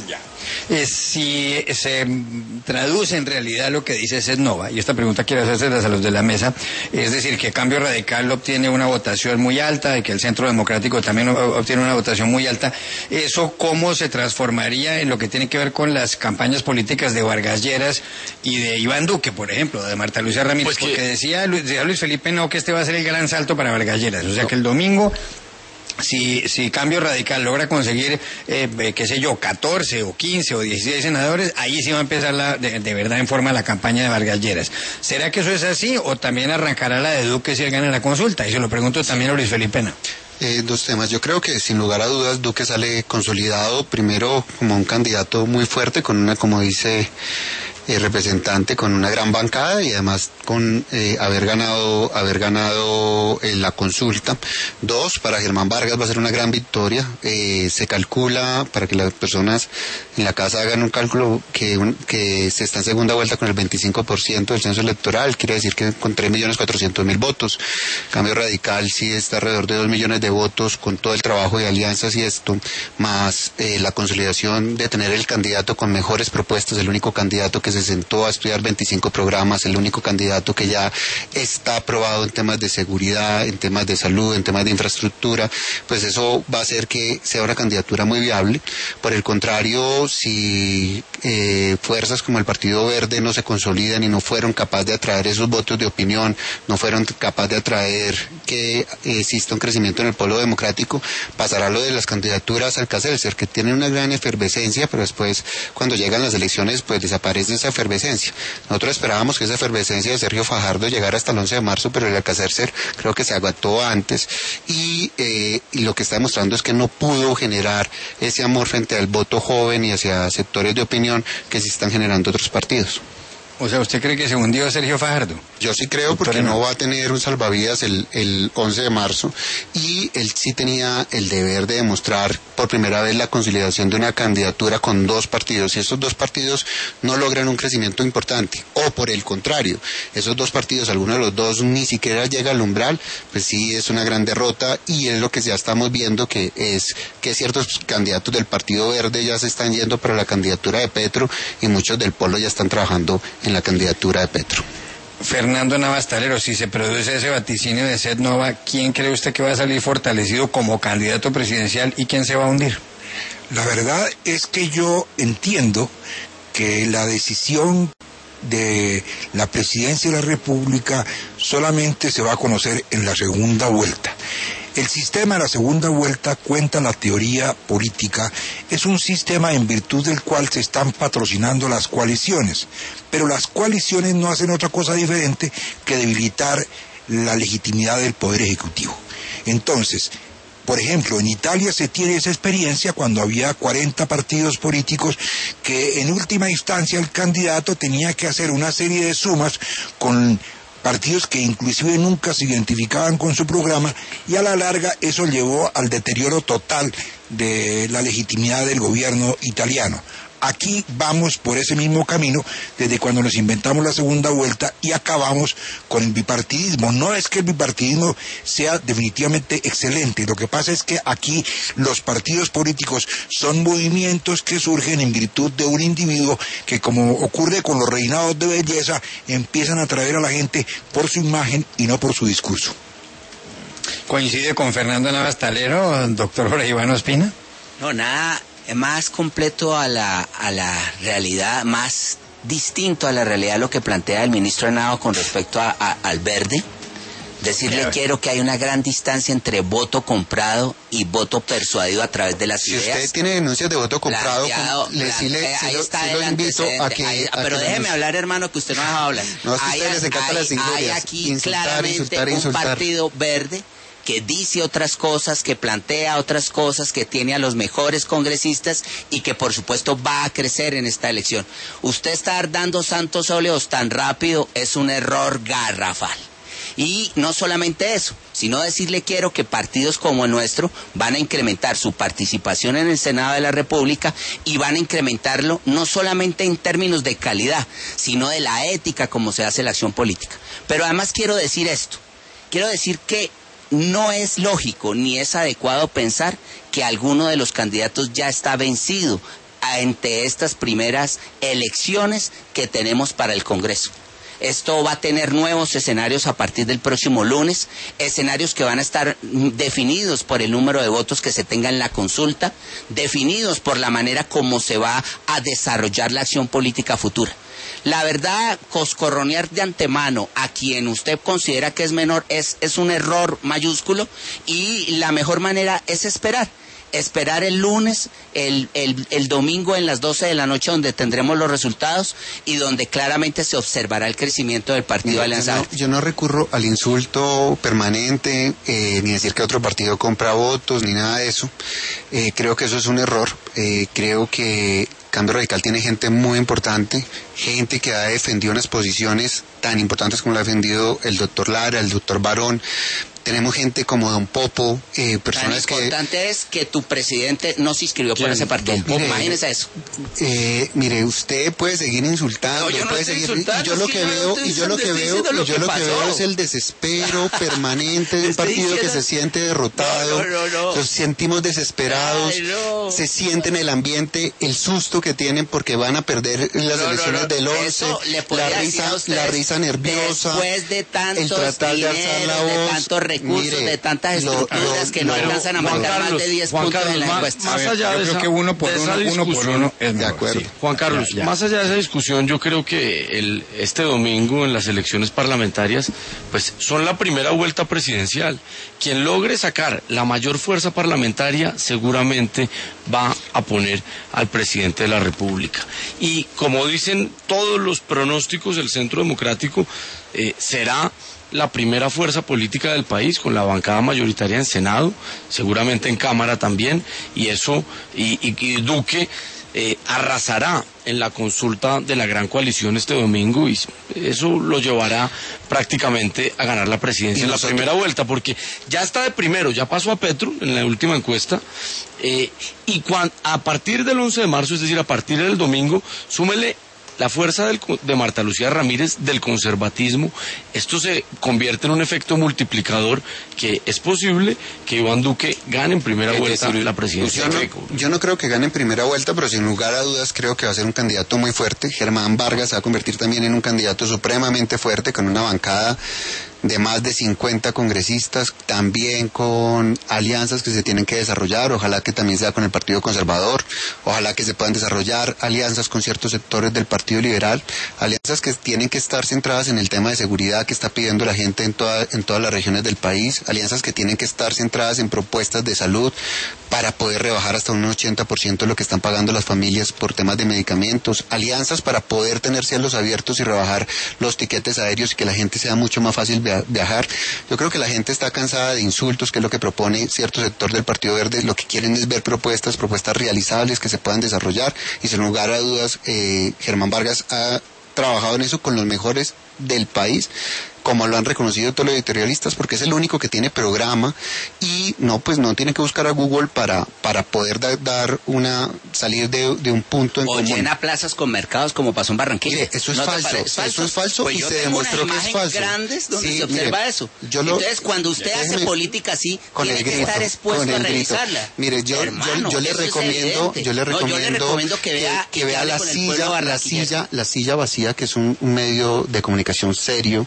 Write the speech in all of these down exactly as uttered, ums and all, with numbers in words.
Ya. Eh, si se traduce en realidad lo que dice Cesnova, y esta pregunta quiero hacérselas a los de la mesa, es decir, que Cambio Radical obtiene una votación muy alta y que el Centro Democrático también obtiene una votación muy alta, ¿eso cómo se transformaría en lo que tiene que ver con las campañas políticas de Vargas Lleras y de Iván Duque, por ejemplo, de Marta Lucía Ramírez? Pues que... Porque decía Luis, decía Luis Felipe no que este va a ser el gran salto para Vargas Lleras, o sea no. que el domingo... Si, si Cambio Radical logra conseguir, eh, qué sé yo, catorce o quince o dieciséis senadores, ahí sí va a empezar la, de, de verdad en forma la campaña de Vargas Lleras. ¿Será que eso es así o también arrancará la de Duque si él gana la consulta? Y se lo pregunto también a Luis Felipe Pena. Eh, dos temas. Yo creo que sin lugar a dudas Duque sale consolidado primero como un candidato muy fuerte con una, como dice eh, representante, con una gran bancada y además con eh, haber ganado haber ganado eh, la consulta. Dos, para Germán Vargas va a ser una gran victoria. Eh, se calcula, para que las personas en la casa hagan un cálculo, que, un, que se está en segunda vuelta con el veinticinco por ciento del censo electoral, quiere decir que con tres millones cuatrocientos mil votos. Cambio Radical sí está alrededor de dos millones de votos con todo el trabajo de alianzas y esto, más eh, la consolidación de tener el candidato con mejores propuestas, el único candidato que se sentó a estudiar veinticinco programas, el único candidato que ya está aprobado en temas de seguridad, en temas de salud, en temas de infraestructura, pues eso va a hacer que sea una candidatura muy viable. Por el contrario, si eh, fuerzas como el Partido Verde no se consolidan y no fueron capaces de atraer esos votos de opinión, no fueron capaces de atraer que eh, exista un crecimiento en el polo democrático, pasará lo de las candidaturas Alcacelser, que tienen una gran efervescencia, pero después cuando llegan las elecciones pues desaparece esa efervescencia. Nosotros esperábamos que esa efervescencia de Sergio Fajardo llegara hasta el once de marzo, pero el Alcacelser creo que se agotó antes y, eh, y lo que está demostrando es que no pudo generar ese amor frente al voto joven y hacia sectores de opinión que sí están generando otros partidos. O sea, ¿usted cree que se hundió Sergio Fajardo? Yo sí creo, porque no va a tener un salvavidas el, el once de marzo, y él sí tenía el deber de demostrar por primera vez la consolidación de una candidatura con dos partidos, y esos dos partidos no logran un crecimiento importante, o por el contrario, esos dos partidos, alguno de los dos ni siquiera llega al umbral, pues sí es una gran derrota, y es lo que ya estamos viendo, que es que ciertos candidatos del Partido Verde ya se están yendo para la candidatura de Petro, y muchos del Polo ya están trabajando en la candidatura de Petro. Fernando Navas Talero, si se produce ese vaticinio de Cesnova, ¿quién cree usted que va a salir fortalecido como candidato presidencial y quién se va a hundir? La verdad es que yo entiendo que la decisión de la presidencia de la República solamente se va a conocer en la segunda vuelta. El sistema de la segunda vuelta, cuenta la teoría política, es un sistema en virtud del cual se están patrocinando las coaliciones, pero las coaliciones no hacen otra cosa diferente que debilitar la legitimidad del Poder Ejecutivo. Entonces, por ejemplo, en Italia se tiene esa experiencia cuando había cuarenta partidos políticos que en última instancia el candidato tenía que hacer una serie de sumas con partidos que inclusive nunca se identificaban con su programa, y a la larga eso llevó al deterioro total de la legitimidad del gobierno italiano. Aquí vamos por ese mismo camino desde cuando nos inventamos la segunda vuelta y acabamos con el bipartidismo. No es que el bipartidismo sea definitivamente excelente, lo que pasa es que aquí los partidos políticos son movimientos que surgen en virtud de un individuo que, como ocurre con los reinados de belleza, empiezan a atraer a la gente por su imagen y no por su discurso. ¿Coincide con Fernando Navas Talero, doctor Jorge Iván Ospina? No, nada más completo a la, a la realidad, más distinto a la realidad lo que plantea el ministro Henao con respecto a, a, al verde. Decirle yeah. quiero que hay una gran distancia entre voto comprado y voto persuadido a través de las si ideas. Si usted tiene denuncias de voto comprado, planteado, le, sí le, ahí sí está sí el lo invito a que... ahí, a pero que déjeme nos... hablar, hermano, que usted no ha dejado hablar. No, es que hay, ustedes les encantan las injurias. Hay aquí insultar, claramente insultar, un insultar. partido verde que dice otras cosas, que plantea otras cosas, que tiene a los mejores congresistas y que por supuesto va a crecer en esta elección. Usted estar dando santos óleos tan rápido es un error garrafal. Y no solamente eso, sino decirle quiero que partidos como el nuestro van a incrementar su participación en el Senado de la República y van a incrementarlo no solamente en términos de calidad, sino de la ética como se hace la acción política. Pero además quiero decir esto, quiero decir que no es lógico ni es adecuado pensar que alguno de los candidatos ya está vencido ante estas primeras elecciones que tenemos para el Congreso. Esto va a tener nuevos escenarios a partir del próximo lunes, escenarios que van a estar definidos por el número de votos que se tenga en la consulta, definidos por la manera como se va a desarrollar la acción política futura. La verdad, coscorronear de antemano a quien usted considera que es menor es, es un error mayúsculo, y la mejor manera es esperar. Esperar el lunes, el, el, el domingo en las doce de la noche, donde tendremos los resultados y donde claramente se observará el crecimiento del partido Mira, Alianza. Yo no, yo no recurro al insulto permanente, eh, ni decir que otro partido compra votos, ni nada de eso. Eh, creo que eso es un error. Eh, creo que Cambio Radical tiene gente muy importante, gente que ha defendido unas posiciones tan importantes como la ha defendido el doctor Lara, el doctor Barón. Tenemos gente como Don Popo, eh, personas que... Lo importante es que tu presidente no se inscribió por ese partido. Mire, Imagínese eso. Eh, mire, usted puede seguir insultando, No, yo no puede estoy seguir... insultando, Y yo lo es que que yo veo, no estoy y yo lo que estoy veo, diciendo lo y yo que lo que pasó. veo es el desespero permanente de un Estoy partido diciendo- que se siente derrotado. No, no, no, no. Nos sentimos desesperados, Ay, no. se siente en el ambiente el susto que tienen porque van a perder las No, no, elecciones no. del once, Eso le podría la decir a risa, ustedes, la risa nerviosa, después de tantos el tratar de alzar la dineros, de voz. tantos recursos, Mire, de tantas lo- estructuras lo- que no lo- alcanzan a Juan marcar más Carlos, de diez Juan puntos Carlos, en la más- encuesta. más A ver, allá yo de creo esa- que uno por de uno, esa uno por discusión- uno es De mejor, acuerdo. sí. Juan Carlos, Ya, ya. más allá de esa discusión, yo creo que el, este domingo en las elecciones parlamentarias, pues son la primera vuelta presidencial. Quien logre sacar la mayor fuerza parlamentaria seguramente va a poner al presidente de la República. Y como dicen todos los pronósticos del Centro Democrático, eh, será la primera fuerza política del país, con la bancada mayoritaria en Senado, seguramente en Cámara también, y eso, y, y, y Duque eh, arrasará en la consulta de la gran coalición este domingo, y eso lo llevará prácticamente a ganar la presidencia Y en la nosotros- primera vuelta, porque ya está de primero, ya pasó a Petro en la última encuesta, eh, y cuan, a partir del once de marzo, es decir, a partir del domingo, súmele la fuerza del, de Marta Lucía Ramírez, del conservatismo. Esto se convierte en un efecto multiplicador, que es posible que Iván Duque gane en primera Es vuelta decir, la presidencia. Yo no, yo no creo que gane en primera vuelta, pero sin lugar a dudas creo que va a ser un candidato muy fuerte. Germán Vargas se va a convertir también en un candidato supremamente fuerte, con una bancada de más de cincuenta congresistas, también con alianzas que se tienen que desarrollar, ojalá que también sea con el Partido Conservador, ojalá que se puedan desarrollar alianzas con ciertos sectores del Partido Liberal, alianzas que tienen que estar centradas en el tema de seguridad que está pidiendo la gente en, toda, en todas las regiones del país, alianzas que tienen que estar centradas en propuestas de salud para poder rebajar hasta un ochenta por ciento lo que están pagando las familias por temas de medicamentos, alianzas para poder tener cielos abiertos y rebajar los tiquetes aéreos y que la gente sea mucho más fácil viajar. Yo creo que la gente está cansada de insultos, que es lo que propone cierto sector del Partido Verde. Lo que quieren es ver propuestas, propuestas realizables que se puedan desarrollar, y sin lugar a dudas eh, Germán Vargas ha trabajado en eso con los mejores del país, como lo han reconocido todos los editorialistas, porque es el único que tiene programa y no pues no tiene que buscar a Google para para poder da, dar una salir de, de un punto en o común. llena plazas con mercados como pasó en Barranquilla. Mire, eso es ¿No te falso, parece? eso es falso Pues y yo se tengo demostró unas que es imágenes falso. grandes donde Sí, se observa mire, eso. yo lo- Entonces, cuando usted hace déjeme- política así, con tiene el que grito, estar expuesto con a el grito. revisarla. Mire, yo, Hermano, yo, yo le eso es recomiendo, evidente. yo le No, recomiendo, yo le recomiendo que vea, que, que vea hable la con el pueblo silla, la barranquillero. silla, la silla vacía, que es un, un medio de comunicación serio,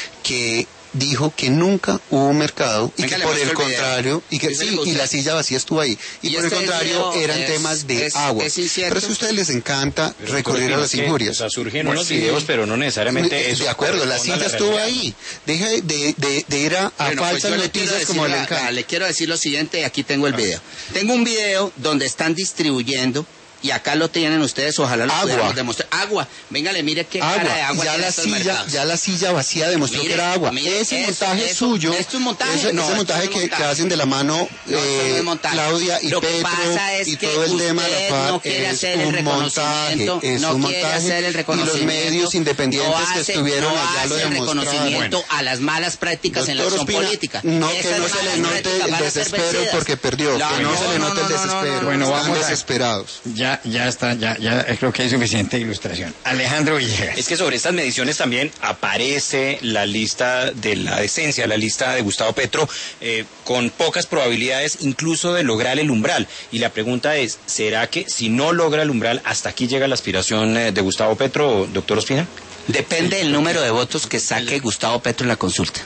que dijo que nunca hubo mercado y Venga, que le por muestro el el video. contrario y que Díselo sí, y usted. la silla vacía estuvo ahí y, Y por el este contrario video eran es- temas de es- agua. es incierto. Pero es que a ustedes les encanta Pero recurrir a es las que, injurias. O sea, surgen Pues unos sí. videos, pero no necesariamente eso. De acuerdo, la corresponde a silla estuvo realidad. ahí. Deja de, de, de ir a, a Bueno, pues falsas yo le quiero noticias decir como le la- encanta. le quiero decir lo siguiente, aquí tengo el video. Tengo un video donde están distribuyendo, y acá lo tienen ustedes, ojalá lo Agua. pudiéramos demostrar. Agua. Véngale, mire qué cara de Agua, agua ya tiene la estos silla, mercados. ya la silla vacía demostró Mire, que era agua. mire, ese eso- montaje eso- suyo, ¿esto es montaje? ese, No, ese esto montaje no es que, montaje. que hacen de la mano No, esto no eh, es montaje. Claudia y Lo que Petro pasa es y que todo el tema de usted la F A no R quiere es hacer el un reconocimiento, montaje, es no un quiere montaje hacer el y los reconocimiento, medios independientes no que hace- estuvieron no allá lo hace el demostraron. reconocimiento Bueno. a las malas prácticas en la Doctor acción Ospina, política. no, que Esas no se le malas note prácticas el van a ser desespero vencidas. porque perdió, que no se le note el no, no, no, desespero. Bueno, Están vamos a- desesperados. Ya ya, ya está, ya, ya creo que hay suficiente ilustración. Alejandro Villegas. Es que sobre estas mediciones también aparece la lista de la decencia, la lista de Gustavo Petro, eh, con pocas probabilidades incluso de lograr el umbral. Y la pregunta es, ¿será que si no logra el umbral, hasta aquí llega la aspiración eh, de Gustavo Petro, doctor Ospina? Depende del número de votos que saque Gustavo Petro en la consulta.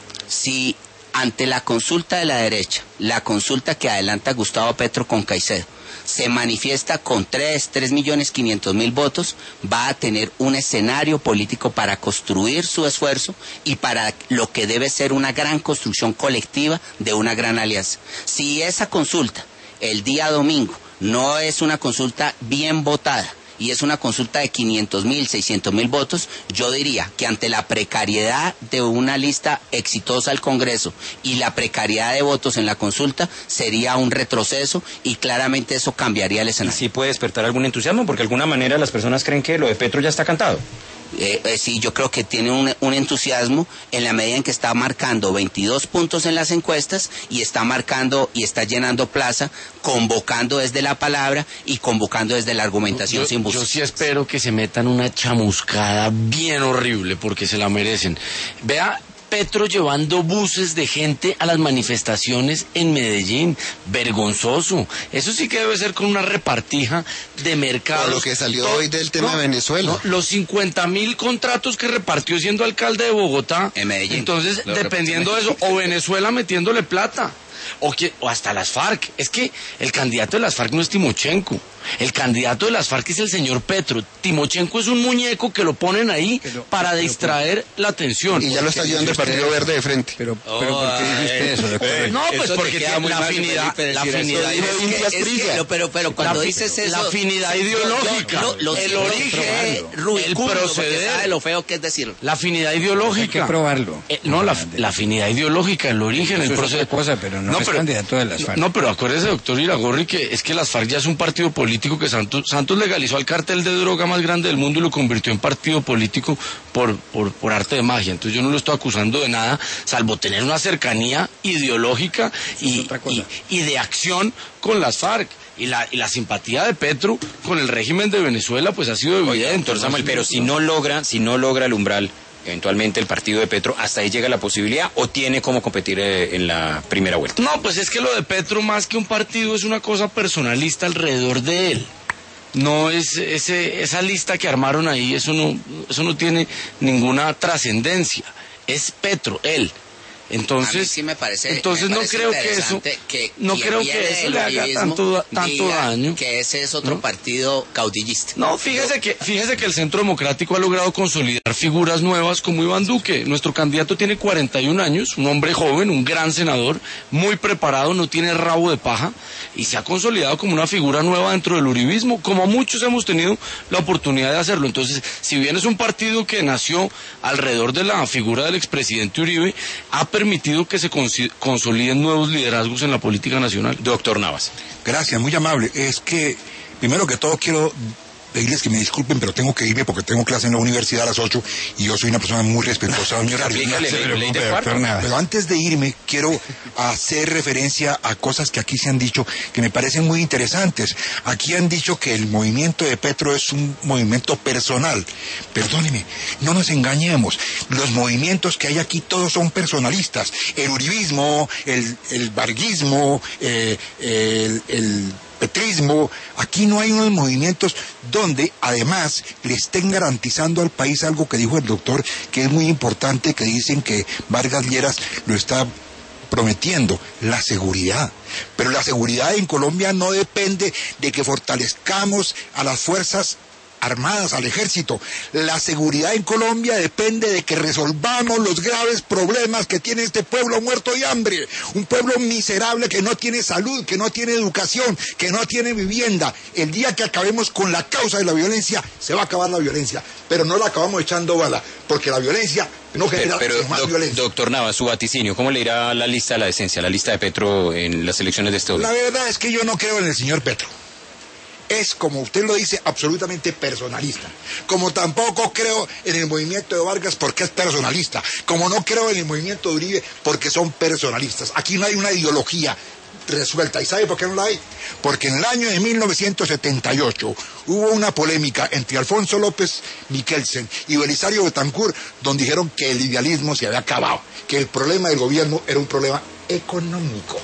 Si ante la consulta de la derecha, la consulta que adelanta Gustavo Petro con Caicedo, se manifiesta con tres, tres millones quinientos mil votos, va a tener un escenario político para construir su esfuerzo y para lo que debe ser una gran construcción colectiva de una gran alianza. Si esa consulta, el día domingo, no es una consulta bien votada, y es una consulta de quinientos mil, seiscientos mil votos, yo diría que ante la precariedad de una lista exitosa al Congreso y la precariedad de votos en la consulta, sería un retroceso y claramente eso cambiaría el escenario. ¿Sí puede despertar algún entusiasmo? Porque de alguna manera las personas creen que lo de Petro ya está cantado. Eh, eh, sí, yo creo que tiene un, un entusiasmo en la medida en que está marcando veintidós puntos en las encuestas y está marcando y está llenando plaza, convocando desde la palabra y convocando desde la argumentación yo, sin buscar. Yo sí espero que se metan una chamuscada bien horrible porque se la merecen. Vea, Petro llevando buses de gente a las manifestaciones en Medellín, vergonzoso. Eso sí que debe ser con una repartija de mercados. Por lo que salió Todo, hoy del tema no, de Venezuela. No, los cincuenta mil contratos que repartió siendo alcalde de Bogotá. En Medellín. Entonces, dependiendo de eso, o Venezuela metiéndole plata. O, que, o hasta las FARC. Es que el candidato de las FARC no es Timochenko. El candidato de las FARC es el señor Petro. Timochenko es un muñeco que lo ponen ahí pero, para pero, distraer pero, la atención. Y ya lo está llevando el Partido Verde de frente. Pero, pero ¿por qué dice usted eso, doctor? Eh, no, pues eso porque tiene la afinidad. La afinidad ideológica. Pero, pero cuando la, dices eso. La afinidad ideológica. Lo, lo, el lo, origen. Lo, el proceder. Sabe lo feo que es decirlo. La afinidad ideológica. Hay que probarlo. Eh, no, la, la afinidad ideológica, el origen, eso el proceder. Es otra cosa, pero no, no es pero, candidato de las FARC. No, pero acuérdese, doctor Iragorri, que es que las FARC ya es un partido político que Santos, Santos legalizó al cartel de droga más grande del mundo y lo convirtió en partido político por, por, por arte de magia. Entonces yo no lo estoy acusando de nada, salvo tener una cercanía ideológica y, y, y de acción con las FARC. Y la, y la simpatía de Petro con el régimen de Venezuela pues ha sido evidente. Doctor Samuel, pero si no logra, si no logra el umbral, eventualmente el partido de Petro, ¿hasta ahí llega la posibilidad o tiene cómo competir eh, en la primera vuelta? No, pues es que lo de Petro más que un partido es una cosa personalista alrededor de él. No es ese, esa lista que armaron ahí, eso no, eso no tiene ninguna trascendencia. Es Petro, él. Entonces, a mí sí me parece, entonces me no parece creo que eso, que no creo que eso le haga tanto, tanto daño. Que ese es otro ¿no? partido caudillista. No, fíjese que, fíjese que el Centro Democrático ha logrado consolidar figuras nuevas como Iván Duque. Nuestro candidato tiene cuarenta y un años, un hombre joven, un gran senador, muy preparado, no tiene rabo de paja y se ha consolidado como una figura nueva dentro del uribismo, como muchos hemos tenido la oportunidad de hacerlo. Entonces, si bien es un partido que nació alrededor de la figura del expresidente Uribe, ha permitido que se consoliden nuevos liderazgos en la política nacional. Doctor Navas. Gracias, muy amable. Es que, primero que todo, quiero pedirles que me disculpen, pero tengo que irme porque tengo clase en la universidad a las ocho y yo soy una persona muy respetuosa de mi horario. No, ley de cuarto. Pero antes de irme, quiero hacer referencia a cosas que aquí se han dicho que me parecen muy interesantes. Aquí han dicho que el movimiento de Petro es un movimiento personal. Perdóneme, no nos engañemos. Los movimientos que hay aquí todos son personalistas. El uribismo, el, el varguismo, eh, el... el petrismo, aquí no hay unos movimientos donde además le estén garantizando al país algo que dijo el doctor, que es muy importante, que dicen que Vargas Lleras lo está prometiendo, la seguridad. Pero la seguridad en Colombia no depende de que fortalezcamos a las fuerzas armadas, al ejército. La seguridad en Colombia depende de que resolvamos los graves problemas que tiene este pueblo muerto de hambre, un pueblo miserable que no tiene salud, que no tiene educación, que no tiene vivienda. El día que acabemos con la causa de la violencia, se va a acabar la violencia, pero no la acabamos echando bala, porque la violencia no genera pero, pero, más doc, violencia. Doctor Navas, su vaticinio, ¿cómo le irá la lista de la decencia, la lista de Petro en las elecciones de este año? La verdad es que yo no creo en el señor Petro. Es, como usted lo dice, absolutamente personalista. Como tampoco creo en el movimiento de Vargas porque es personalista. Como no creo en el movimiento de Uribe porque son personalistas. Aquí no hay una ideología resuelta. ¿Y sabe por qué no la hay? Porque en el año de mil novecientos setenta y ocho hubo una polémica entre Alfonso López Michelsen y Belisario Betancur, donde dijeron que el idealismo se había acabado, que el problema del gobierno era un problema económico.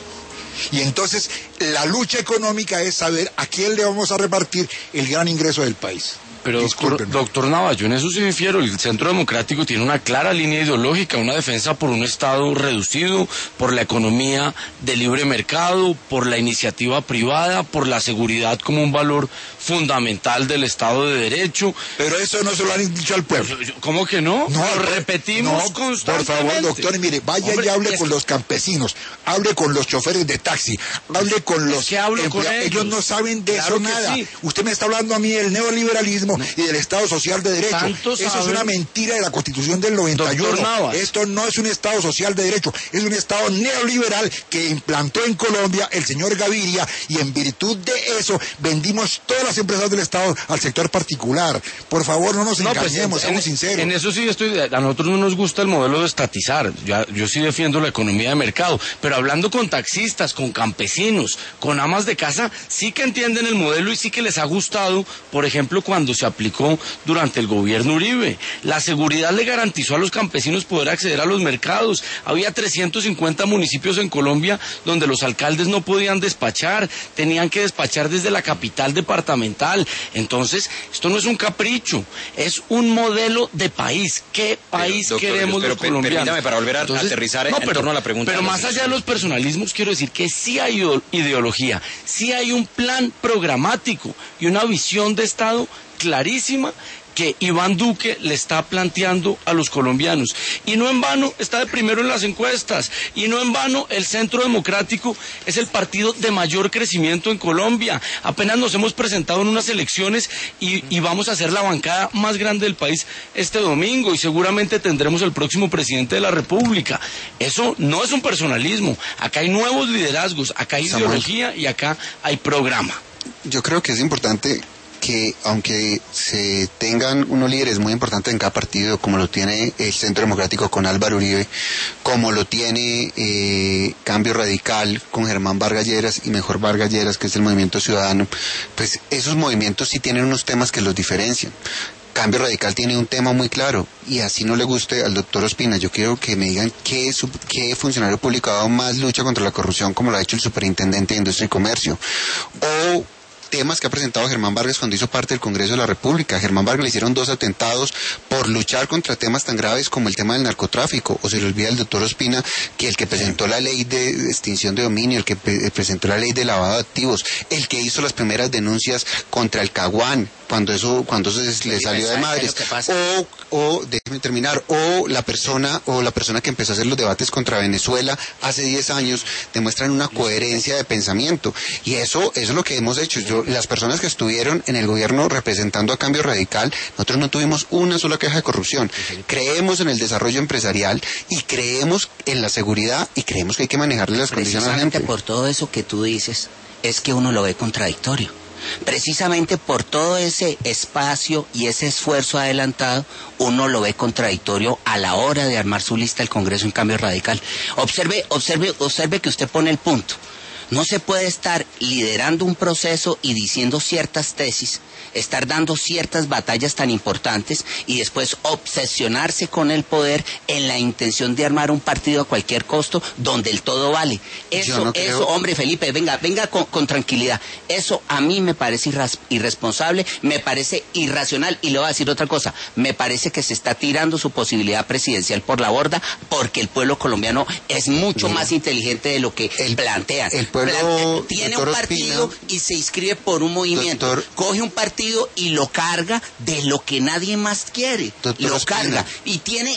Y entonces la lucha económica es saber a quién le vamos a repartir el gran ingreso del país. Pero doctor, doctor Nava, yo en eso sí difiero. El Centro Democrático tiene una clara línea ideológica, una defensa por un Estado reducido, por la economía de libre mercado, por la iniciativa privada, por la seguridad como un valor fundamental del Estado de Derecho. Pero eso no se lo han dicho al pueblo. ¿Cómo que no? No, lo repetimos no, constantemente. Por favor, doctor, mire, vaya Hombre, y hable con que... los campesinos, hable con los choferes de taxi, hable con los... ¿Qué hablo emplea... con ellos? Ellos no saben de claro eso nada. Sí. Usted me está hablando a mí del neoliberalismo no. y del Estado Social de Derecho. Tanto Eso saben... es una mentira de la Constitución del noventa y uno. Esto no es un Estado Social de Derecho, es un Estado neoliberal que implantó en Colombia el señor Gaviria, y en virtud de eso vendimos todas las empresas del Estado al sector particular. Por favor, no nos no, engañemos, pues, seamos sinceros. En eso sí estoy, a nosotros no nos gusta el modelo de estatizar, yo, yo sí defiendo la economía de mercado, pero hablando con taxistas, con campesinos, con amas de casa, sí que entienden el modelo y sí que les ha gustado, por ejemplo, cuando se aplicó durante el gobierno Uribe. La seguridad le garantizó a los campesinos poder acceder a los mercados. Había trescientos cincuenta municipios en Colombia donde los alcaldes no podían despachar, tenían que despachar desde la capital departamental. Entonces, esto no es un capricho, es un modelo de país. ¿Qué país pero, doctor, queremos pero, los pero, colombianos? Permítame para volver a Entonces, aterrizar no, en pero, torno a la pregunta. Pero más allá de los personalismos, quiero decir que sí hay ideología, sí hay un plan programático y una visión de Estado clarísima que Iván Duque le está planteando a los colombianos. Y no en vano está de primero en las encuestas, y no en vano el Centro Democrático es el partido de mayor crecimiento en Colombia. Apenas nos hemos presentado en unas elecciones y, y vamos a ser la bancada más grande del país este domingo, y seguramente tendremos el próximo presidente de la República. Eso no es un personalismo, acá hay nuevos liderazgos, acá hay Samuel. ideología y acá hay programa. Yo creo que es importante que aunque se tengan unos líderes muy importantes en cada partido, como lo tiene el Centro Democrático con Álvaro Uribe, como lo tiene eh, Cambio Radical con Germán Vargas Lleras y Mejor Vargas Lleras, que es el Movimiento Ciudadano, pues esos movimientos sí tienen unos temas que los diferencian. Cambio Radical tiene un tema muy claro, y así no le guste al doctor Ospina, yo quiero que me digan qué, qué funcionario público ha dado más lucha contra la corrupción, como lo ha hecho el superintendente de Industria y Comercio, o temas que ha presentado Germán Vargas cuando hizo parte del Congreso de la República. A Germán Vargas le hicieron dos atentados por luchar contra temas tan graves como el tema del narcotráfico, o se le olvida al doctor Ospina que el que presentó la ley de extinción de dominio, el que pre presentó la ley de lavado de activos, el que hizo las primeras denuncias contra el Caguán, cuando eso cuando eso se le salió de madres, o, o déjeme terminar, o la persona o la persona que empezó a hacer los debates contra Venezuela hace diez años, demuestran una coherencia de pensamiento, y eso, eso es lo que hemos hecho. Yo, las personas que estuvieron en el gobierno representando a Cambio Radical, nosotros no tuvimos una sola queja de corrupción. Creemos en el desarrollo empresarial y creemos en la seguridad y creemos que hay que manejarle las condiciones a la gente. Por todo eso que tú dices, es que uno lo ve contradictorio. Precisamente por todo ese espacio y ese esfuerzo adelantado, uno lo ve contradictorio a la hora de armar su lista del Congreso en Cambio Radical. Observe, observe, observe que usted pone el punto. No se puede estar liderando un proceso y diciendo ciertas tesis, estar dando ciertas batallas tan importantes y después obsesionarse con el poder en la intención de armar un partido a cualquier costo donde el todo vale. Eso, no eso, hombre Felipe, venga, venga con, con tranquilidad. Eso a mí me parece irresponsable, me parece irracional, y le voy a decir otra cosa, me parece que se está tirando su posibilidad presidencial por la borda porque el pueblo colombiano es mucho Mira, más inteligente de lo que el, plantean. El pueblo, Plantea, tiene un partido Ospina, y se inscribe por un movimiento, doctor, coge un partido y lo carga de lo que nadie más quiere, lo Ospina. carga y tiene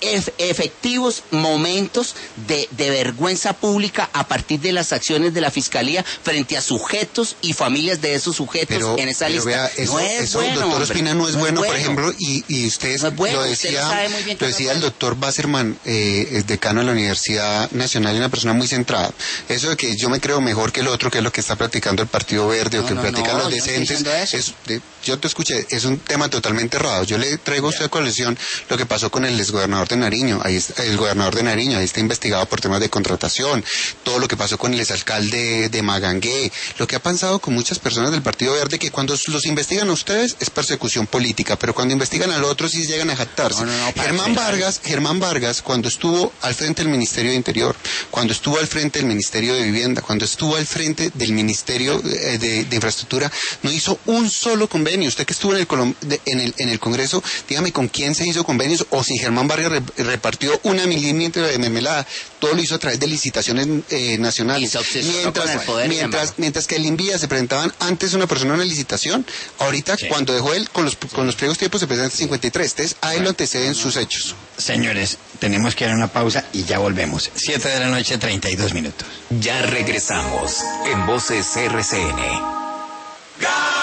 efectivos momentos de, de vergüenza pública a partir de las acciones de la Fiscalía frente a sujetos y familias de esos sujetos pero, en esa lista. Vea, eso, no es eso, bueno, doctor hombre, Ospina, no es, no bueno, es bueno, por ejemplo, y, y usted no es bueno, lo decía, usted sabe muy bien lo decía el doctor Basserman, eh, decano de la Universidad Nacional, y una persona muy centrada. Eso de que yo me creo mejor que el otro, que es lo que está practicando el Partido Verde, no, o que no, practican no, los decentes, es, de, yo te escuché, es un tema totalmente errado. Yo le traigo a usted a colección lo que pasó con el exgobernador de Nariño, ahí está, el gobernador de Nariño, ahí está investigado por temas de contratación, todo lo que pasó con el exalcalde de Magangué, lo que ha pasado con muchas personas del Partido Verde, que cuando los investigan a ustedes es persecución política, pero cuando investigan al otro sí llegan a jactarse. No, no, no, Germán Vargas, Germán Vargas, cuando estuvo al frente del Ministerio de Interior, cuando estuvo al frente del Ministerio de Vivienda, cuando estuvo al frente del Ministerio de, de, de Infraestructura, no hizo un solo convenio. Usted que estuvo en el, Colom de, en el, en el Congreso, dígame con quién se hizo convenios, o si Germán Vargas re, repartió una milímetro de mermelada, todo lo hizo a través de licitaciones eh, nacionales. Mientras, con el poder, mientras, mientras que el INVIA se presentaban antes una persona en una licitación, ahorita sí. Cuando dejó él con los, con los pliegos tiempos se presentan cincuenta y tres. Entonces, a él bueno, lo anteceden no, no. sus hechos. Señores, tenemos que dar una pausa y ya volvemos. Siete de la noche, treinta y dos minutos. Ya regresamos en Voces R C N.